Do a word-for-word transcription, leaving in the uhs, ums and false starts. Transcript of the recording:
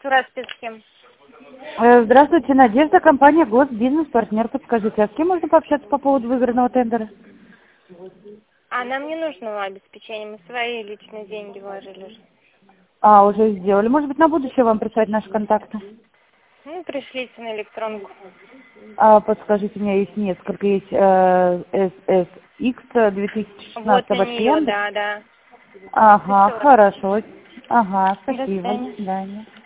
Расписке. Э, Здравствуйте, Надежда, компания Госбизнес, партнер. Подскажите, а с кем можно пообщаться по поводу выигранного тендера? А нам не нужно обеспечение, мы свои личные деньги вложили. А, уже сделали. Может быть, на будущее вам прислать наши контакты? Ну, пришлите на электронку. А, подскажите, у меня есть несколько. Есть э, эс эс икс две тысячи Вот шестнадцать на нее, Яндекс. да, да. Ага, Всё. хорошо. Ага, До спасибо. До свидания. свидания.